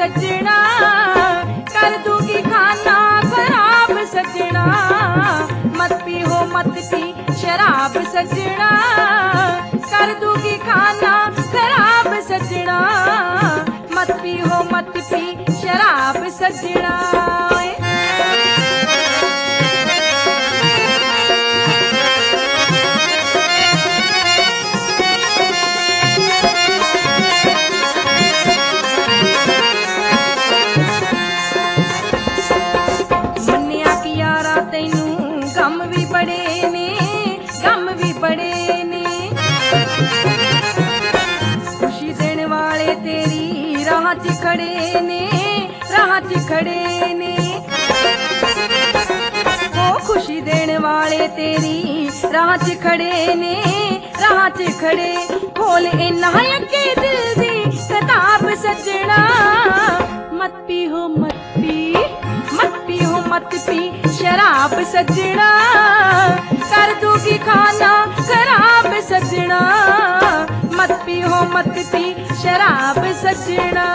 सजना, कर दूंगी खाना खराब सजना। मत पी हो मत पी शराब सजना, कर दूंगी खाना खराब सजना। मत पी हो मत पी शराब सजना। गम भी बड़े ने, गम भी बड़े ने। खुशी देने वाले तेरी राह च खड़े ने, राह च खड़े ने। ओ खुशी देने वाले तेरी राह च खड़े ने, राह च खड़े। खोल इन्ना अगे दिल दी किताब सजना। मत पी हो मत पी, मत पी हो मत पी शराब सजना, कर दूंगी खाना खराब सजना। मत पी हो मत पी शराब सजना।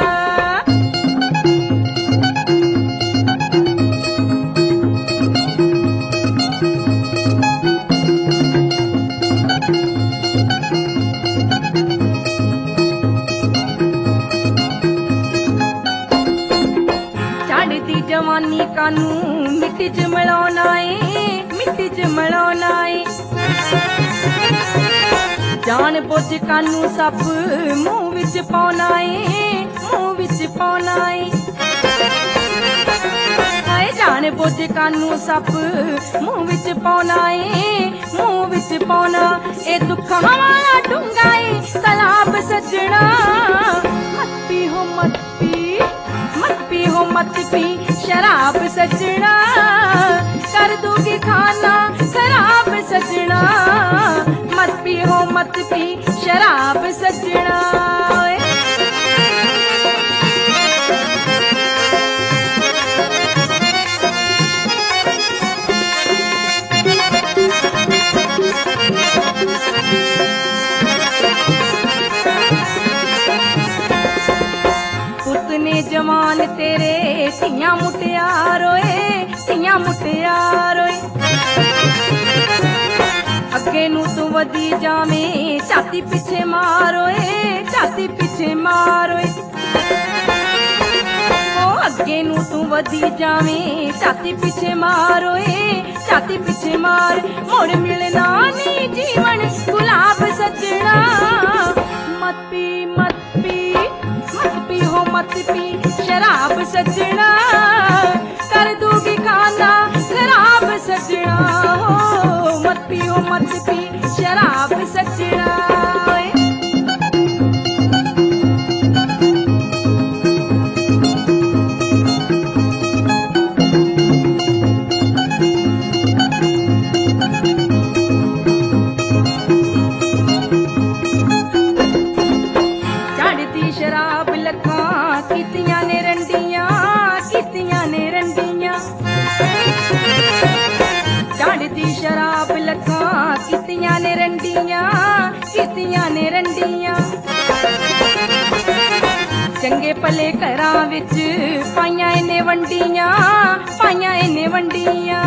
चढ़ती जवानी कानू मिट्टी च मिलाना है, मिट्टी च मिलाना है। जान बुझ कानू सप मुंह विच पाना है, मुंह विच पाना है। हाय जान बुझ कानू सप मुंह विच पाना है, मुंह विच पाना। ए दुखां वाला डूंगा है तालाब सजना। मत पी हो मत पी, मत पी हो मत पी शराब सजना, कर दूंगी खाना खराब सजना। मत पी हो मत पी शराब सजना। पुतने जवान तेरे धियां मुटियार होए, धियां मुटियार होए। अगे नू तू वधी जावें छाती पिछे मार होए, छाती पिछे मार होए। ओ अगे नू तू वधी जावें छाती पिछे मार होए, छाती पिछे मार। मुड़ मिलना नी जीवन गुलाब सजना। मत पी मत पी, मत पी हो मत पी शराब सजना, कर दूंगी खाना खराब सजना। हो मत पी हो मत पी शराब सजना। चढ़ती शराब लखा कीतियां ने रंडियां, कीतियां ने रंडियां। चढ़ती शराब लखा कीतियां ने रंडियां, कीतियां ने रंडियां। चंगे भले घरां विच पाइयां इन्ने वंडियां, पाइयां इन्ने वंडियां।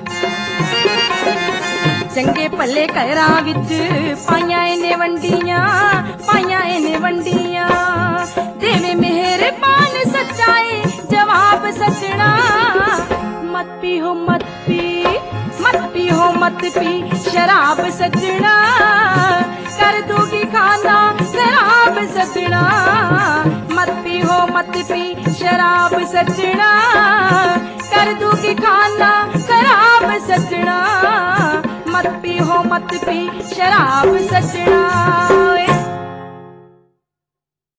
चंगे भले घरां विच पाइयां इन्ने वंडियां, पाइयां इन्ने वंडियां। देवे मेहरबान सच्चाए जवाब सजना। मत पी हो मत पी, मत पी हो मत पी शराब सजना, कर दूंगी खाना खराब सजना। मत पी हो मत पी शराब सजना, कर दूंगी खाना खराब सजना। मत पी हो मत पी शराब सजना।